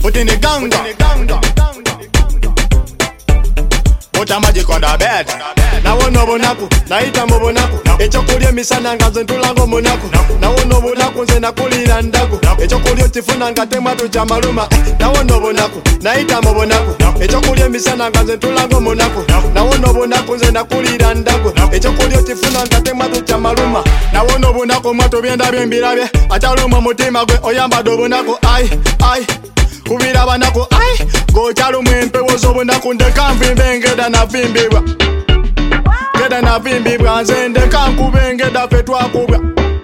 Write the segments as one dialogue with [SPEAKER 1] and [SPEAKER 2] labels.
[SPEAKER 1] put in the ganga. Put a magic on the bed. Na wono bonaku, na ita mobonaku. Echokulye misana nga nze ntulango monaku. Na wono bonaku nze nakulira ndaku. Echokulye tifuna nga tematu cha maluma. Na wono bonaku, na ita mobonaku. Echokulye misana nga nze ntulango monaku. Na wono bonaku nze nakulira ndaku. Echokulye tifuna nga tematu cha maluma. Na wono bonaku mwato byenda byembirabye. Ataluma mutima gwe oyamba do bonaku. Ai kubira banako ai gochalo mwempewo zobonaku ndeka mvimbe ngeda na vimbibwa. Geda na vimbibwa nze ndeka nkubengeda fetwakubwa.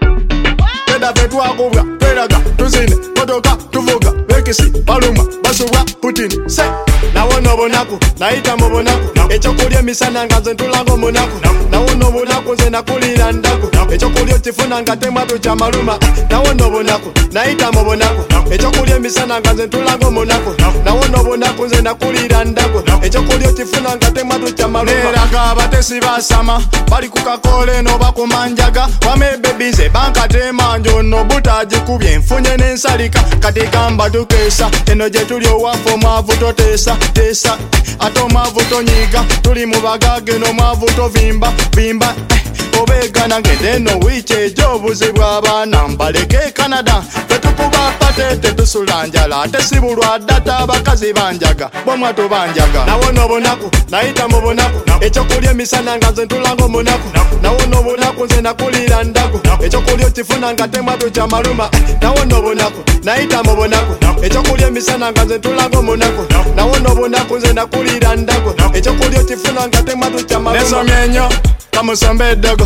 [SPEAKER 1] Geda fetwakubwa tweraga tuzine motoka tuvuga bekisi baluma basubwa Putin se na wono bonaku na ita mobonaku. Echokulye misana nga nze ntulango monaku. Na wono bonaku nze nakulira ndaku. Echokulye tifuna nga tematu cha maluma. Na wono bonaku na ita mobonaku. Echokulye misana nga nze ntulango monaku. Na wono bonaku nze nakulira ndaku. Echokulye tifuna nga tematu cha maluma. Neraga abatesi basama bali kukakole no bakumanjaga. Wamebebize bankatema njono butajikubye nfunye n'ensalika. Kati gamba tukesa eno gye tuli owaffe omwavu totesa tesa ate omwavu tonyiga. Tuli mu bagage n'omwavu tovimba vimba. Obegana ngedeno wiiki ejo obuzibu abaana mbalege Canada. Tetukuba patete tusula njala ate si bulwadde ate abakazi banjaga bomwa tubanjaga. Na wono bonaku na ita mu bonaku. Echokulye misana nga nze ntulango monaku. Na wono bonaku nze nakulira ndaku. Echokulye tifuna nga tematu cha maluma. Na wono bonaku na ita mu bonaku. Echokulye misana nga nze ntulango monaku. Na wono bonaku nze nakulira ndaku. Echokulye tifuna nga tematu cha maluma. Nesomye nnyo kamusombe dogo.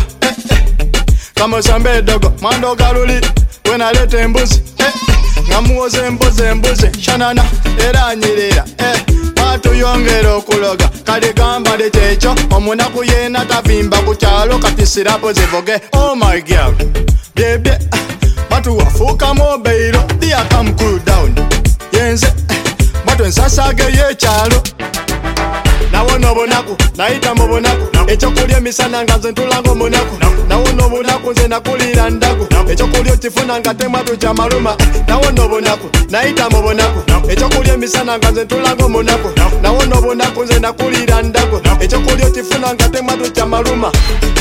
[SPEAKER 1] Kamusombe dogo mwando galuli wenaleta embuzi. Ngamuwoze embuzi shanana era anyirira. Batuyongera okuloga kale gambale kyekyo omunaku yena tavimba ku kyalo kati sirapo zivuge. Oh my girl byebye batuwafuukamu beiro dia come cool down yenze batu ensasage y'ekyalo. Na wono bonaku na ita mu bonaku. Echokulye misana nga nze ntulango monaku. Na wono bonaku nze nakulira ndaku. Echokulye tifuna nga tematu cha maluma. Na wono bonaku na ita mu bonaku. Echokulye misana nga nze ntulango monaku. Na wono bonaku nze nakulira ndaku. Echokulye tifuna nga tematu cha maluma.